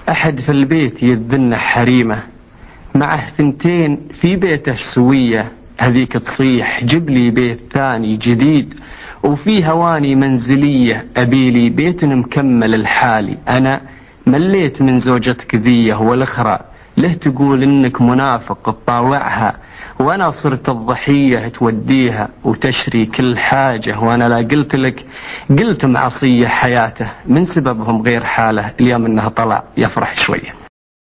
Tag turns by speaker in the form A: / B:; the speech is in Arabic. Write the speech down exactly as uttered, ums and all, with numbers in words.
A: أحد في البيت يذن حريمه، معه ثنتين في بيته سوية، هذيك تصيح جيب لي بيت ثاني جديد وفي هواني منزلية، أبيلي بيت مكمل الحالي. أنا مليت من زوجتك ذيه والأخرى، له تقول إنك منافق تطاوعها، وأنا صرت الضحية توديها وتشري كل حاجة، وأنا لا قلت لك قلت معصية حياته من سببهم غير حاله، اليوم إنه طلع يفرح شوية.